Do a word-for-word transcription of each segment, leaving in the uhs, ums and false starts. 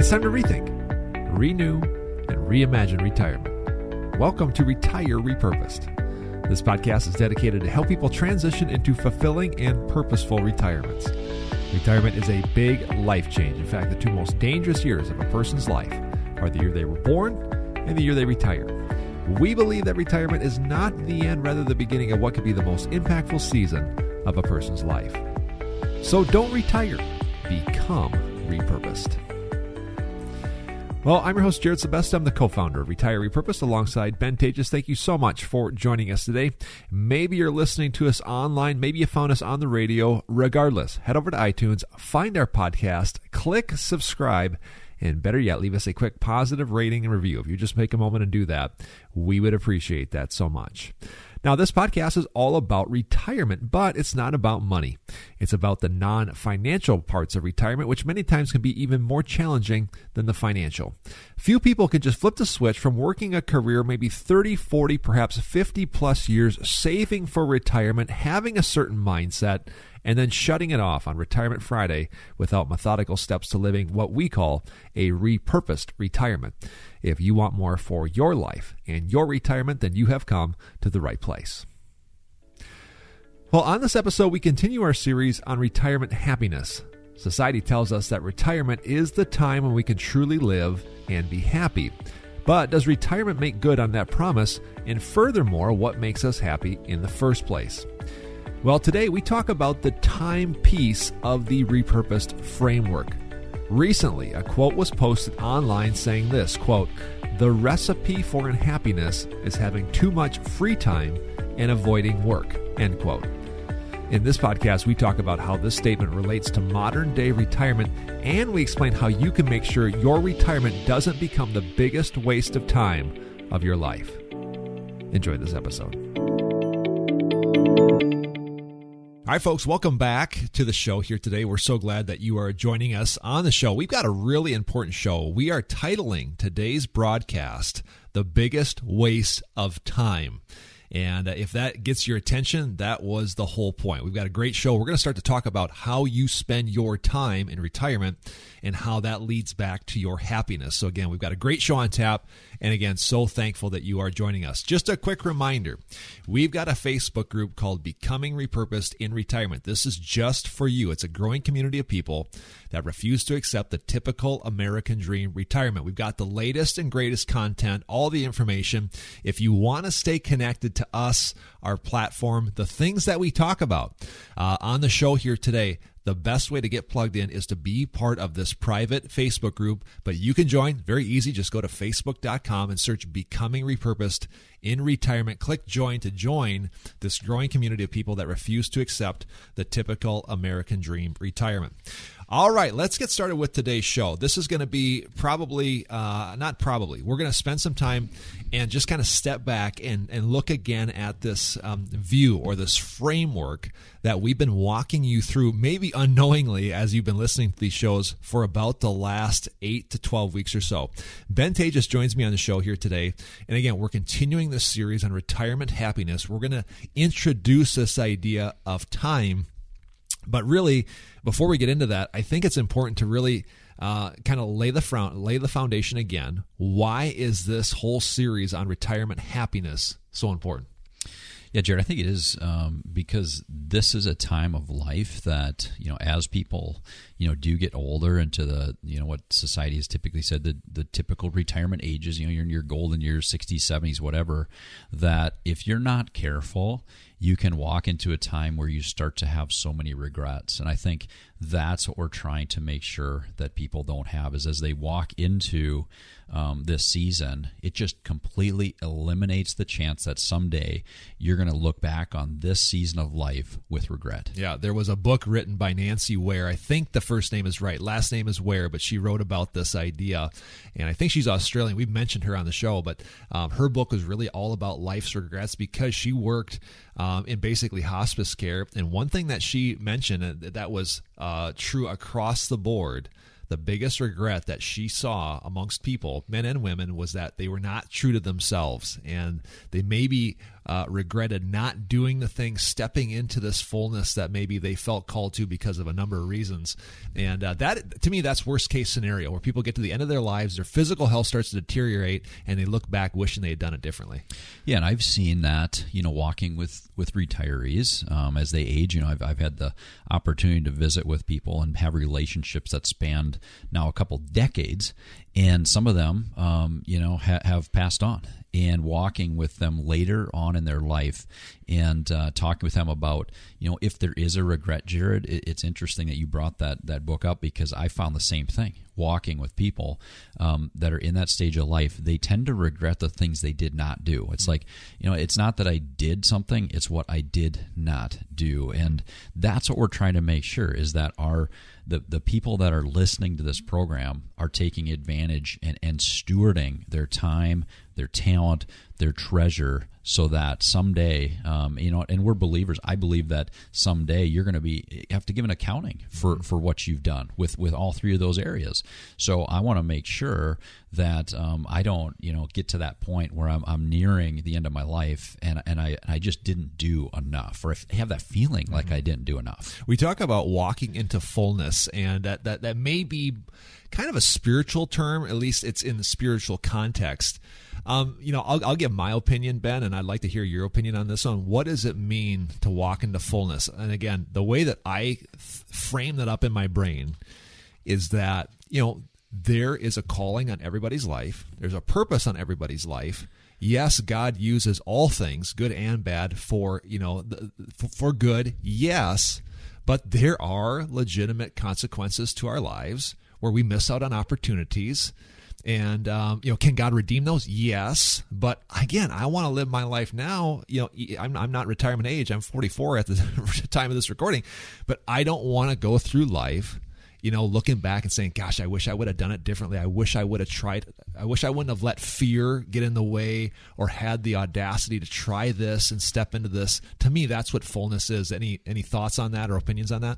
It's time to rethink, renew, and reimagine retirement. Welcome to Retire Repurposed. This podcast is dedicated to help people transition into fulfilling and purposeful retirements. Retirement is a big life change. In fact, the two most dangerous years of a person's life are the year they were born and the year they retire. We believe that retirement is not the end, rather the beginning of what could be the most impactful season of a person's life. So don't retire, become repurposed. Well, I'm your host, Jared Sebesta. I'm the co-founder of Retire Repurposed alongside Ben Tages. Thank you so much for joining us today. Maybe you're listening to us online. Maybe you found us on the radio. Regardless, head over to iTunes, find our podcast, click subscribe, and better yet, leave us a quick positive rating and review. If you just make a moment and do that, we would appreciate that so much. Now, this podcast is all about retirement, but it's not about money. It's about the non-financial parts of retirement, which many times can be even more challenging than the financial. Few people can just flip the switch from working a career, maybe thirty, forty, perhaps fifty plus years, saving for retirement, having a certain mindset, and then shutting it off on Retirement Friday without methodical steps to living what we call a repurposed retirement. If you want more for your life and your retirement, then you have come to the right place. Well, on this episode, we continue our series on retirement happiness. Society tells us that retirement is the time when we can truly live and be happy. But does retirement make good on that promise? And furthermore, what makes us happy in the first place? Well, today we talk about the time piece of the repurposed framework. Recently, a quote was posted online saying this, quote, "The recipe for unhappiness is having too much free time and avoiding work," end quote. In this podcast, we talk about how this statement relates to modern day retirement, and we explain how you can make sure your retirement doesn't become the biggest waste of time of your life. Enjoy this episode. All right, folks, welcome back to the show here today. We're so glad that you are joining us on the show. We've got a really important show. We are titling today's broadcast, "The Biggest Waste of Time." And if that gets your attention, that was the whole point. We've got a great show. We're going to start to talk about how you spend your time in retirement and how that leads back to your happiness. So again, we've got a great show on tap. And again, so thankful that you are joining us. Just a quick reminder, we've got a Facebook group called Becoming Repurposed in Retirement. This is just for you. It's a growing community of people that refuse to accept the typical American dream retirement. We've got the latest and greatest content, all the information. If you want to stay connected to us, our platform, the things that we talk about uh, on the show here today, the best way to get plugged in is to be part of this private Facebook group, but you can join. Very easy. Just go to facebook dot com and search Becoming Repurposed in Retirement. Click join to join this growing community of people that refuse to accept the typical American dream retirement. All right, let's get started with today's show. This is going to be probably, uh, not probably, we're going to spend some time and just kind of step back and, and look again at this um, view or this framework that we've been walking you through, maybe unknowingly as you've been listening to these shows for about the last eight to twelve weeks or so. Ben Tages joins me on the show here today. And again, we're continuing this series on retirement happiness. We're going to introduce this idea of time. But really, before we get into that, I think it's important to really uh, kind of lay the front, lay the foundation again. Why is this whole series on retirement happiness so important? Yeah, Jared, I think it is um, because this is a time of life that, you know, as people, you know, do get older into the, you know, what society has typically said, the, the typical retirement ages, you know, you're in your golden years, sixties, seventies, whatever, that if you're not careful, you can walk into a time where you start to have so many regrets. And I think that's what we're trying to make sure that people don't have, is as they walk into um, this season, it just completely eliminates the chance that someday you're going to look back on this season of life with regret. Yeah, there was a book written by Nancy Ware. I think the first name is right. Last name is Ware, but she wrote about this idea. And I think she's Australian. We've mentioned her on the show, but um, her book was really all about life's regrets because she worked um, in basically hospice care. And one thing that she mentioned that was uh, true across the board, the biggest regret that she saw amongst people, men and women, was that they were not true to themselves. And they maybe uh, regretted not doing the thing, stepping into this fullness that maybe they felt called to because of a number of reasons. And uh, that, to me, that's worst case scenario, where people get to the end of their lives, their physical health starts to deteriorate, and they look back wishing they had done it differently. Yeah, and I've seen that, you know, walking with, with retirees um, as they age. You know, I've, I've had the opportunity to visit with people and have relationships that spanned now a couple decades, and some of them, um, you know, ha- have passed on. And walking with them later on in their life and uh, talking with them about, you know, if there is a regret, Jared, it, it's interesting that you brought that that book up, because I found the same thing. Walking with people um, that are in that stage of life, they tend to regret the things they did not do. It's like, you know, it's not that I did something, it's what I did not do. And that's what we're trying to make sure, is that our the, the people that are listening to this program are taking advantage and, and stewarding their time, their talent, their treasure, so that someday, um, you know, and we're believers. I believe that someday you're going to be you have to give an accounting for, for what you've done with, with all three of those areas. So I want to make sure that um, I don't, you know, get to that point where I'm, I'm nearing the end of my life and and I I just didn't do enough, or if I have that feeling like I didn't do enough. We talk about walking into fullness, and that that that may be kind of a spiritual term. At least it's in the spiritual context. Um, you know, I'll, I'll give my opinion, Ben, and I'd like to hear your opinion on this one. What does it mean to walk into fullness? And again, the way that I th- frame that up in my brain is that, you know, there is a calling on everybody's life. There's a purpose on everybody's life. Yes, God uses all things, good and bad, for, you know, the, for good. Yes, but there are legitimate consequences to our lives where we miss out on opportunities. And, um, you know, can God redeem those? Yes. But again, I want to live my life now. You know, I'm, I'm not retirement age. I'm forty-four at the time of this recording, but I don't want to go through life, you know, looking back and saying, gosh, I wish I would have done it differently. I wish I would have tried. I wish I wouldn't have let fear get in the way or had the audacity to try this and step into this. To me, that's what fullness is. Any, any thoughts on that or opinions on that?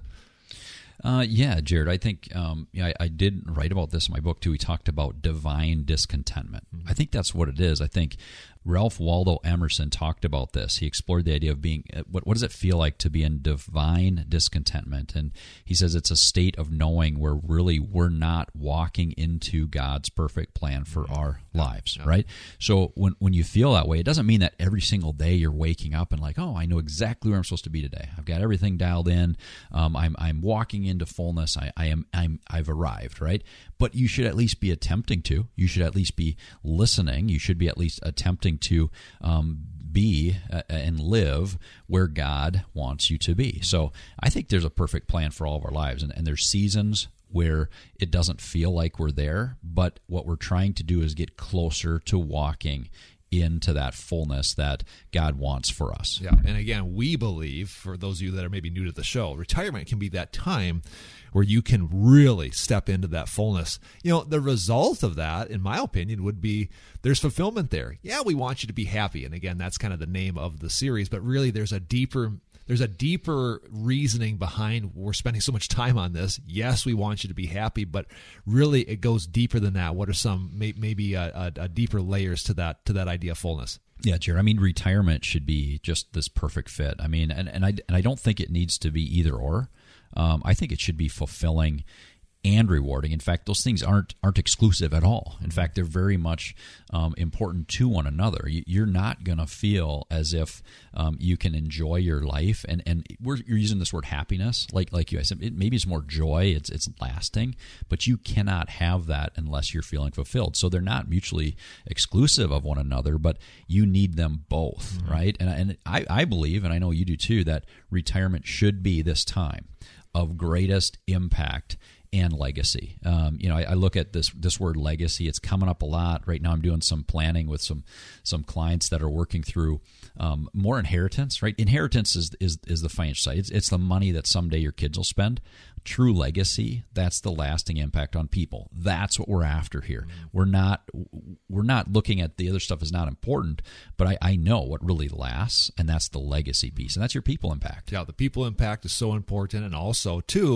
Uh, yeah, Jared, I think um, yeah, I, I did write about this in my book, too. We talked about divine discontentment. Mm-hmm. I think that's what it is. I think Ralph Waldo Emerson talked about this. He explored the idea of being, what, what does it feel like to be in divine discontentment? And he says it's a state of knowing where really we're not walking into God's perfect plan for our yeah. lives, yeah. right? So when, when you feel that way, it doesn't mean that every single day you're waking up and like, oh, I know exactly where I'm supposed to be today. I've got everything dialed in. Um, I'm I'm walking into fullness. I, I am I'm I've arrived, right? But you should at least be attempting to. You should at least be listening. You should be at least attempting to um, be uh, and live where God wants you to be. So I think there's a perfect plan for all of our lives, and, and there's seasons where it doesn't feel like we're there, but what we're trying to do is get closer to walking into that fullness that God wants for us. Yeah, and again, we believe, for those of you that are maybe new to the show, retirement can be that time where you can really step into that fullness. You know, the result of that, in my opinion, would be there's fulfillment there. Yeah, we want you to be happy, and again, that's kind of the name of the series, but really there's a deeper There's a deeper reasoning behind we're spending so much time on this. Yes, we want you to be happy, but really it goes deeper than that. What are some may, maybe a, a, a deeper layers to that to that idea of fullness? Yeah, Jared. I mean, retirement should be just this perfect fit. I mean, and, and I and I don't think it needs to be either or. Um, I think it should be fulfilling and rewarding. In fact, those things aren't aren't exclusive at all. In fact, they're very much um, important to one another. You, you're not going to feel as if um, you can enjoy your life, and and we're you're using this word happiness, like like you I said. It, maybe it's more joy. It's it's lasting, but you cannot have that unless you're feeling fulfilled. So they're not mutually exclusive of one another, but you need them both, mm-hmm. right? And and I I believe, and I know you do too, that retirement should be this time of greatest impact and legacy. Um, you know, I, I look at this this word legacy. It's coming up a lot right now. I'm doing some planning with some some clients that are working through um, more inheritance. Right, inheritance is is is the financial side. It's, it's the money that someday your kids will spend. True legacy, that's the lasting impact on people. That's what we're after here. We're not we're not looking at the other stuff is not important, but I, I know what really lasts, and that's the legacy piece, and that's your people impact. Yeah, the people impact is so important, and also too,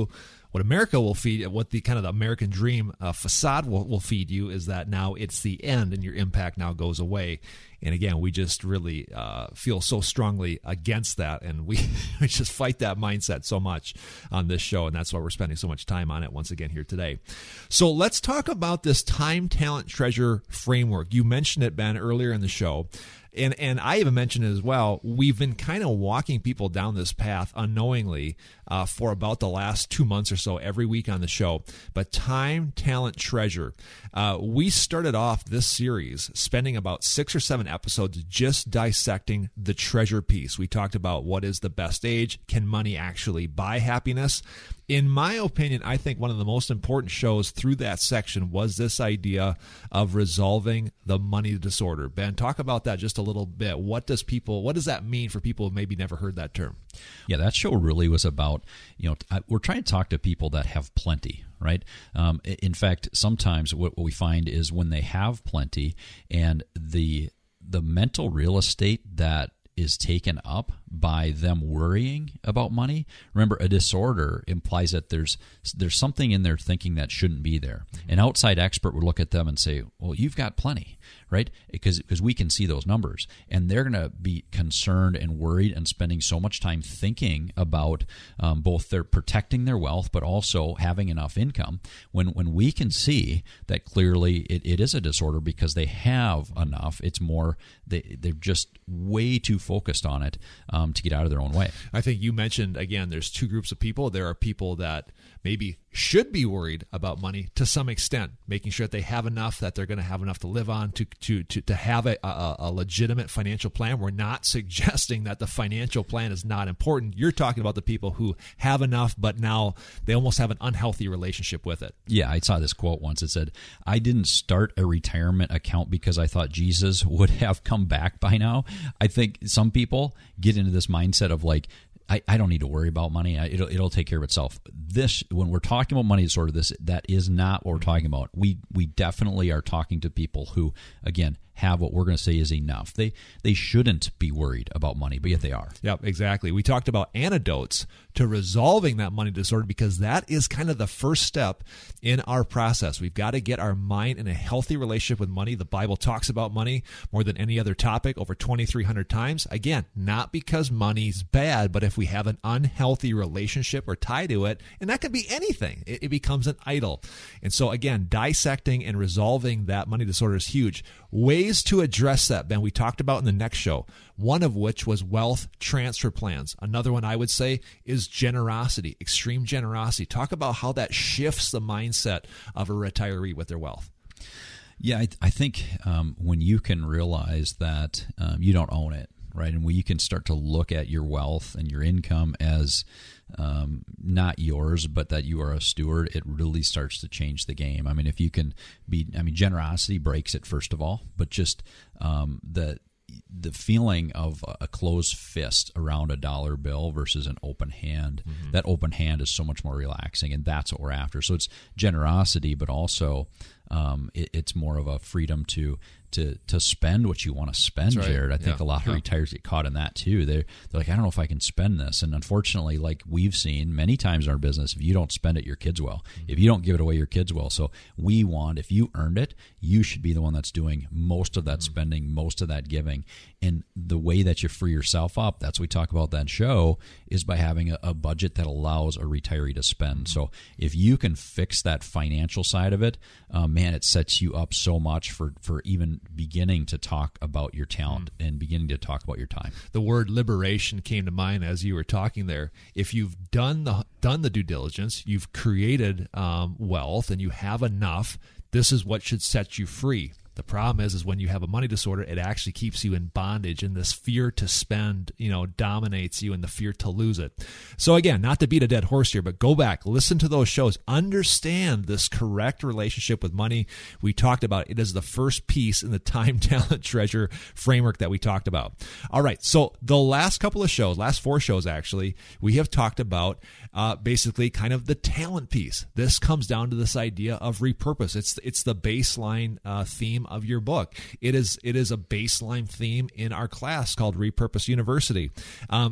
What America will feed, what the kind of the American dream uh, facade will, will feed you is that now it's the end and your impact now goes away. And again, we just really uh, feel so strongly against that, and we, we just fight that mindset so much on this show, and that's why we're spending so much time on it once again here today. So let's talk about this time, talent, treasure framework. You mentioned it, Ben, earlier in the show. And and I even mentioned it as well. We've been kind of walking people down this path unknowingly uh, for about the last two months or so, every week on the show. But time, talent, treasure. Uh, we started off this series spending about six or seven episodes just dissecting the treasure piece. We talked about what is the best age, can money actually buy happiness? In my opinion, I think one of the most important shows through that section was this idea of resolving the money disorder. Ben, talk about that just a little bit. What does people, what does that mean for people who maybe never heard that term? Yeah, that show really was about, you know, we're trying to talk to people that have plenty, right? Um, in fact, sometimes what we find is when they have plenty and the the mental real estate that is taken up by them worrying about money. Remember, a disorder implies that there's there's something in their thinking that shouldn't be there. An outside expert would look at them and say, well, you've got plenty, right? Because because we can see those numbers. And they're going to be concerned and worried and spending so much time thinking about um, both their protecting their wealth, but also having enough income. When when we can see that clearly it, it is a disorder because they have enough, it's more, they, they're just way too focused on it um, to get out of their own way. I think you mentioned, again, there's two groups of people. There are people that maybe should be worried about money to some extent, making sure that they have enough, that they're going to have enough to live on, to to to, to have a, a, a legitimate financial plan. We're not suggesting that the financial plan is not important. You're talking about the people who have enough, but now they almost have an unhealthy relationship with it. Yeah, I saw this quote once. It said, I didn't start a retirement account because I thought Jesus would have come back by now. I think some people get into this mindset of like, I, I don't need to worry about money. I, it'll it'll take care of itself. This, when we're talking about money disorder, this that is not what we're talking about. We we definitely are talking to people who, again, have what we're going to say is enough. They they shouldn't be worried about money, but yet they are. Yep, exactly. We talked about antidotes to resolving that money disorder because that is kind of the first step in our process. We've got to get our mind in a healthy relationship with money. The Bible talks about money more than any other topic over twenty-three hundred times. Again, not because money's bad, but if we have an unhealthy relationship or tie to it, and that could be anything, it, it becomes an idol. And so again, dissecting and resolving that money disorder is huge. Ways to address that, Ben, we talked about in the next show, one of which was wealth transfer plans. Another one I would say is generosity, extreme generosity. Talk about how that shifts the mindset of a retiree with their wealth. Yeah, I, I think um, when you can realize that um, you don't own it, right, and when you can start to look at your wealth and your income as um, not yours, but that you are a steward, it really starts to change the game. I mean, if you can be, I mean, generosity breaks it, first of all, but just um, the the feeling of a closed fist around a dollar bill versus an open hand, mm-hmm. that open hand is so much more relaxing, and that's what we're after. So it's generosity, but also um, it, it's more of a freedom to to to spend what you want to spend, right. Jared. I think yeah. a lot of yeah. retirees get caught in that too. They're, they're like, I don't know if I can spend this. And unfortunately, like we've seen many times in our business, if you don't spend it, your kids will. Mm-hmm. If you don't give it away, your kids will. So we want, if you earned it, you should be the one that's doing most of that mm-hmm. spending, most of that giving. And the way that you free yourself up, that's what we talk about that show, is by having a, a budget that allows a retiree to spend. Mm-hmm. So if you can fix that financial side of it, uh, man, it sets you up so much for, for even beginning to talk about your talent mm. and beginning to talk about your time. The word liberation came to mind as you were talking there. If you've done the done the due diligence, you've created um, wealth, and you have enough, this is what should set you free. The problem is, is when you have a money disorder, it actually keeps you in bondage, and this fear to spend, you know, dominates you, and the fear to lose it. So again, not to beat a dead horse here, but go back, listen to those shows, understand this correct relationship with money. We talked about it as the first piece in the time, talent, treasure framework that we talked about. All right, so the last couple of shows, last four shows actually, we have talked about uh, basically kind of the talent piece. This comes down to this idea of repurpose. It's it's the baseline uh, theme of your book. It is it is a baseline theme in our class called Repurpose University. Um,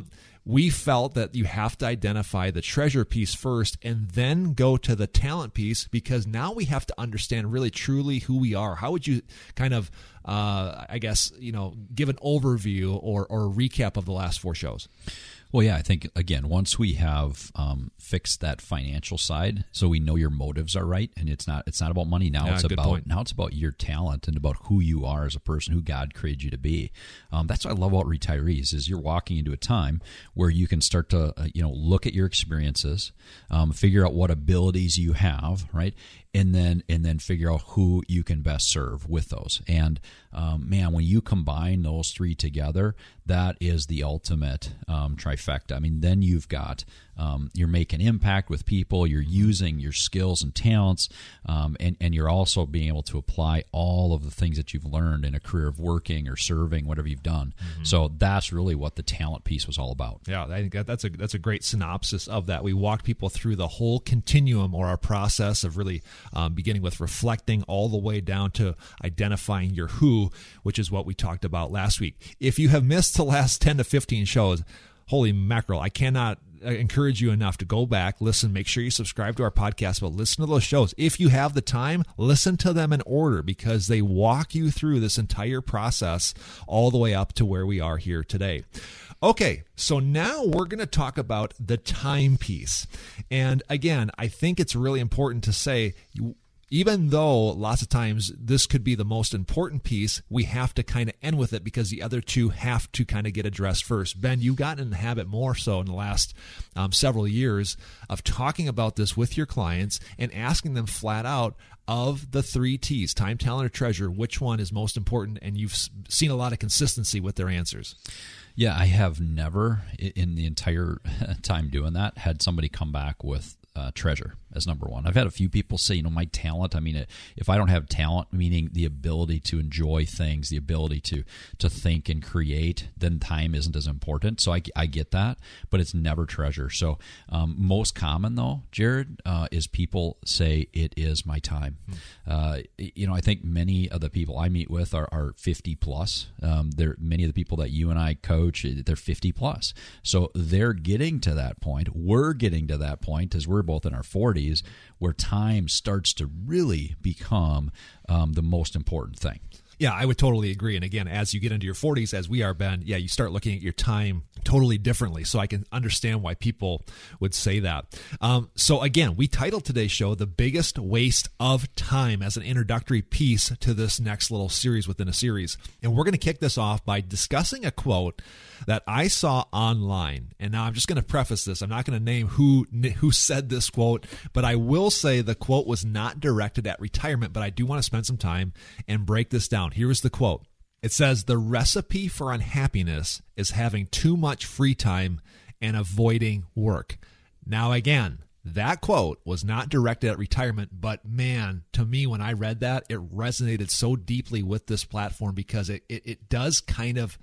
we felt that you have to identify the treasure piece first and then go to the talent piece, because now we have to understand really truly who we are. How would you kind of, uh, I guess, you know, give an overview or, or a recap of the last four shows? Well, yeah, I think, again, once we have um, fixed that financial side, so we know your motives are right, and it's not it's not about money now. Yeah, it's good about point. now it's about your talent and about who you are as a person, who God created you to be. Um, that's what I love about retirees is you're walking into a time where you can start to uh, you know look at your experiences, um, figure out what abilities you have, right, and then and then figure out who you can best serve with those. And um, man, when you combine those three together, that is the ultimate um, trifecta. I mean, then you've got um, you're making impact with people, you're using your skills and talents, um, and and you're also being able to apply all of the things that you've learned in a career of working or serving, whatever you've done. Mm-hmm. So that's really what the talent piece was all about. Yeah, I think that that's a that's a great synopsis of that. We walked people through the whole continuum, or our process of really um, beginning with reflecting all the way down to identifying your who, which is what we talked about last week. If you have missed the last ten to fifteen shows, holy mackerel, I cannot encourage you enough to go back, listen, make sure you subscribe to our podcast, but listen to those shows. If you have the time, listen to them in order, because they walk you through this entire process all the way up to where we are here today. Okay, so now we're going to talk about the time piece. And again, I think it's really important to say, you, even though lots of times this could be the most important piece, we have to kind of end with it because the other two have to kind of get addressed first. Ben, you've gotten in the habit more so in the last um, several years of talking about this with your clients and asking them flat out, of the three T's, time, talent, or treasure, which one is most important? And you've seen a lot of consistency with their answers. Yeah, I have never, in the entire time doing that, had somebody come back with uh, treasure as number one. I've had a few people say, you know, my talent, I mean, if I don't have talent, meaning the ability to enjoy things, the ability to to think and create, then time isn't as important. So I, I get that, but it's never treasure. So um, most common, though, Jared, uh, is people say it is my time. Hmm. Uh, you know, I think many of the people I meet with are, are fifty plus. Um, they're, many of the people that you and I coach, they're fifty plus. So they're getting to that point. We're getting to that point as we're both in our forties, where time starts to really become um, the most important thing. Yeah, I would totally agree. And again, as you get into your forties, as we are, Ben, yeah, you start looking at your time totally differently. So I can understand why people would say that. Um, so again, we titled today's show, The Biggest Waste of Time, as an introductory piece to this next little series within a series. And we're going to kick this off by discussing a quote that I saw online. And now I'm just going to preface this. I'm not going to name who who said this quote, but I will say the quote was not directed at retirement, but I do want to spend some time and break this down. Here is the quote. It says, "The recipe for unhappiness is having too much free time and avoiding work." Now, again, that quote was not directed at retirement, but man, to me, when I read that, it resonated so deeply with this platform because it, it, it does kind of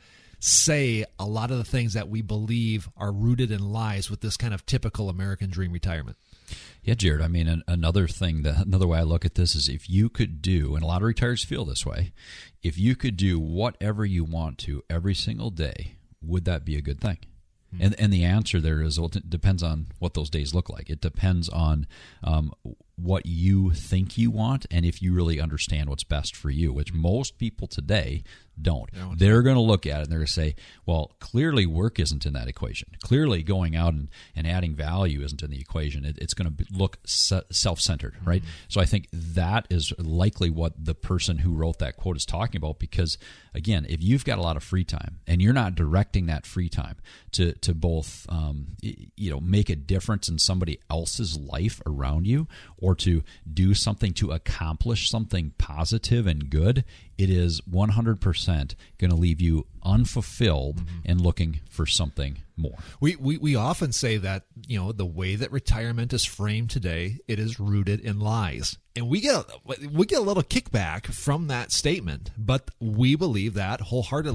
say a lot of the things that we believe are rooted in lies with this kind of typical American dream retirement. Yeah, Jared, I mean, an, another thing, that another way I look at this is if you could do, and a lot of retirees feel this way, if you could do whatever you want to every single day, would that be a good thing? Mm-hmm. And and the answer there is, well, it depends on what those days look like. It depends on um, what you think you want and if you really understand what's best for you, which most people today don't. They're going to look at it and they're going to say, well, clearly work isn't in that equation. Clearly going out and, and adding value isn't in the equation. It, it's going to look self-centered, right? Mm-hmm. So I think that is likely what the person who wrote that quote is talking about because, again, if you've got a lot of free time and you're not directing that free time to, to both um, you know, make a difference in somebody else's life around you or to do something to accomplish something positive and good, it is one hundred percent going to leave you unfulfilled mm-hmm. and looking for something more. We, we we often say that, you know, the way that retirement is framed today, it is rooted in lies. And we get a, we get a little kickback from that statement, but we believe that wholeheartedly.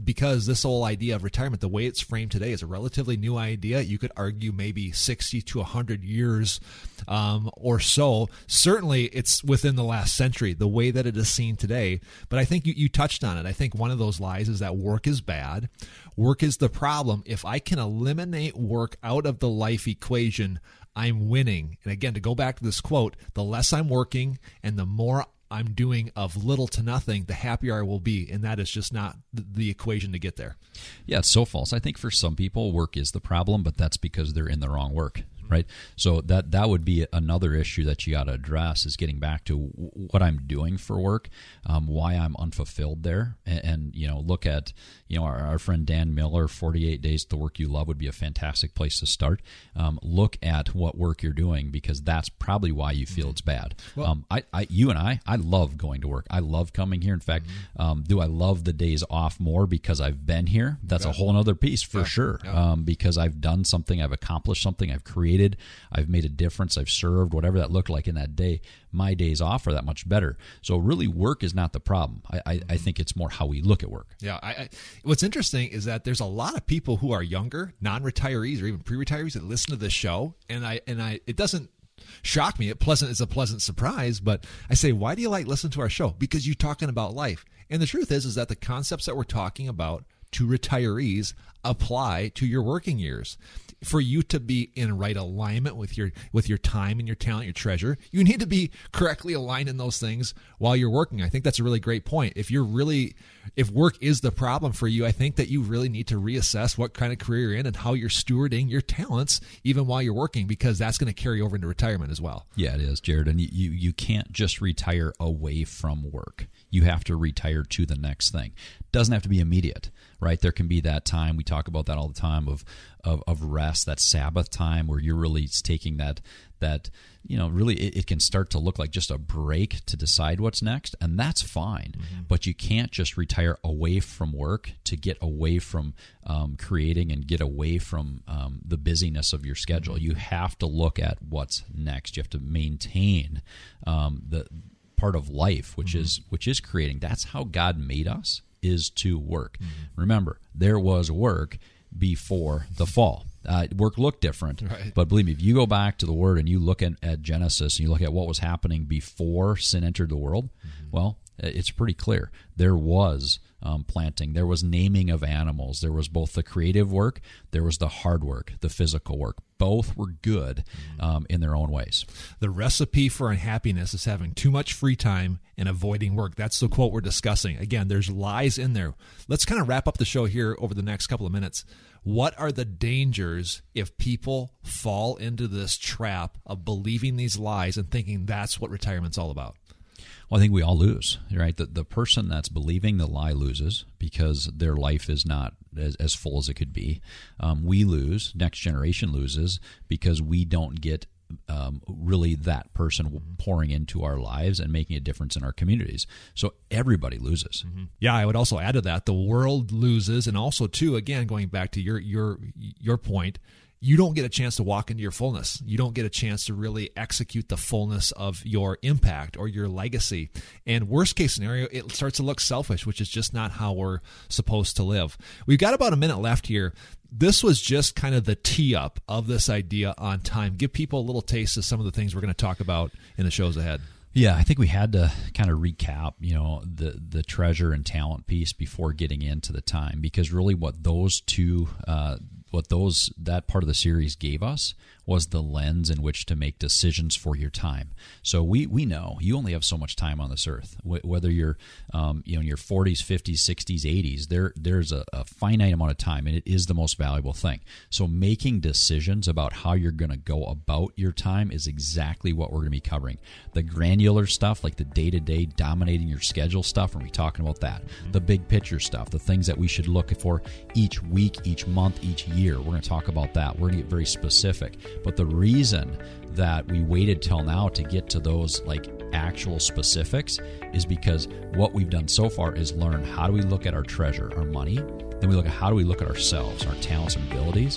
because this whole idea of retirement, the way it's framed today, is a relatively new idea. You could argue maybe sixty to one hundred years um, or so. Certainly, it's within the last century, the way that it is seen today. But I think you, you touched on it. I think one of those lies is that work is bad. Work is the problem. If I can eliminate work out of the life equation, I'm winning. And again, to go back to this quote, the less I'm working and the more I'm doing of little to nothing, the happier I will be. And that is just not the equation to get there. Yeah, it's so false. I think for some people, work is the problem, but that's because they're in the wrong work. Right, so that that would be another issue that you got to address, is getting back to what I'm doing for work, um, why I'm unfulfilled there, and, and you know, look at you know our, our friend Dan Miller, forty-eight Days to the Work You Love would be a fantastic place to start. Um, look at what work you're doing, because that's probably why you feel it's bad. Well, um, I, I, you and I, I love going to work. I love coming here. In fact, mm-hmm. um, do I love the days off more because I've been here? That's yeah. a whole other piece for yeah. sure, yeah. Um, because I've done something, I've accomplished something, I've created. I've made a difference, I've served, whatever that looked like in that day. My days off are that much better. So really, work is not the problem. I, I, I think it's more how we look at work. Yeah. I, I, what's interesting is that there's a lot of people who are younger, non-retirees or even pre-retirees, that listen to this show, and I and I it doesn't shock me. It pleasant it's a pleasant surprise, but I say, why do you like listening to our show? Because you're talking about life. And the truth is, is that the concepts that we're talking about to retirees apply to your working years. For you to be in right alignment with your with your time and your talent, your treasure, you need to be correctly aligned in those things while you're working. I think that's a really great point. If you're really, if work is the problem for you, I think that you really need to reassess what kind of career you're in and how you're stewarding your talents even while you're working, because that's going to carry over into retirement as well. Yeah, it is, Jared. And you, you, you can't just retire away from work. You have to retire to the next thing. Doesn't have to be immediate, right? There can be that time, we talk about that all the time, of of, of rest, that Sabbath time where you're really taking that, that you know, really it, it can start to look like just a break to decide what's next, and that's fine. Mm-hmm. But you can't just retire away from work to get away from um, creating and get away from um, the busyness of your schedule. Mm-hmm. You have to look at what's next. You have to maintain um, the part of life, which mm-hmm. is which is creating. That's how God made us, is to work. Mm-hmm. Remember, there was work before the fall. Uh, work looked different, right. But believe me, if you go back to the Word and you look at, at Genesis and you look at what was happening before sin entered the world, mm-hmm. well, it's pretty clear. There was um, planting, there was naming of animals, there was both the creative work, there was the hard work, the physical work. Both were good um, in their own ways. The recipe for unhappiness is having too much free time and avoiding work. That's the quote we're discussing. Again, there's lies in there. Let's kind of wrap up the show here over the next couple of minutes. What are the dangers if people fall into this trap of believing these lies and thinking that's what retirement's all about? Well, I think we all lose, right? The, the person that's believing the lie loses because their life is not as, as full as it could be. Um, we lose, next generation loses, because we don't get um, really that person pouring into our lives and making a difference in our communities. So everybody loses. Mm-hmm. Yeah, I would also add to that, the world loses, and also, too, again, going back to your your your point, you don't get a chance to walk into your fullness. You don't get a chance to really execute the fullness of your impact or your legacy. And worst case scenario, it starts to look selfish, which is just not how we're supposed to live. We've got about a minute left here. This was just kind of the tee up of this idea on time. Give people a little taste of some of the things we're going to talk about in the shows ahead. Yeah, I think we had to kind of recap, you know, the the treasure and talent piece before getting into the time, because really what those two uh, what those that part of the series gave us was the lens in which to make decisions for your time. So we we know you only have so much time on this earth. Wh- whether you're um, you know in your forties, fifties, sixties, eighties, there there's a, a finite amount of time, and it is the most valuable thing. So making decisions about how you're going to go about your time is exactly what we're going to be covering. The granular stuff, like the day-to-day dominating your schedule stuff, we're going to be talking about that. The big picture stuff, the things that we should look for each week, each month, each year, we're going to talk about that. We're going to get very specific. But the reason that we waited till now to get to those like actual specifics is because what we've done so far is learn how do we look at our treasure, our money, then we look at how do we look at ourselves, our talents and abilities.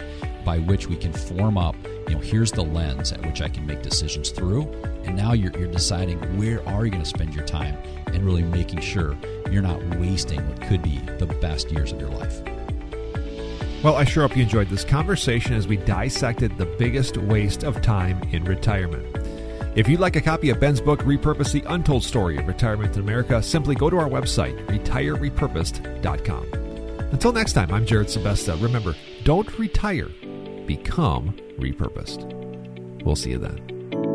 by which we can form up, you know, here's the lens at which I can make decisions through. And now you're, you're deciding where are you going to spend your time and really making sure you're not wasting what could be the best years of your life. Well, I sure hope you enjoyed this conversation as we dissected the biggest waste of time in retirement. If you'd like a copy of Ben's book, Repurpose: The Untold Story of Retirement in America, simply go to our website, retire repurposed dot com. Until next time, I'm Jared Sebesta. Remember, don't retire, become repurposed. We'll see you then.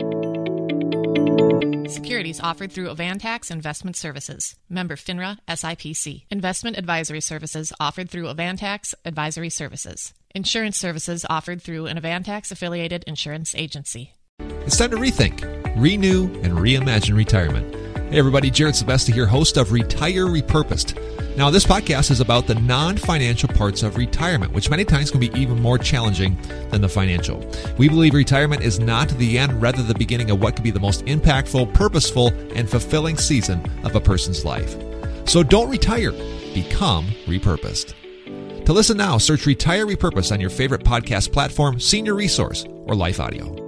Securities offered through Avantax Investment Services. Member FINRA S I P C. Investment advisory services offered through Avantax Advisory Services. Insurance services offered through an Avantax-affiliated insurance agency. It's time to rethink, renew, and reimagine retirement. Hey everybody, Jared Sebesta here, host of Retire Repurposed. Now, this podcast is about the non-financial parts of retirement, which many times can be even more challenging than the financial. We believe retirement is not the end, rather the beginning of what could be the most impactful, purposeful, and fulfilling season of a person's life. So don't retire, become repurposed. To listen now, search Retire Repurposed on your favorite podcast platform, Senior Resource, or Life Audio.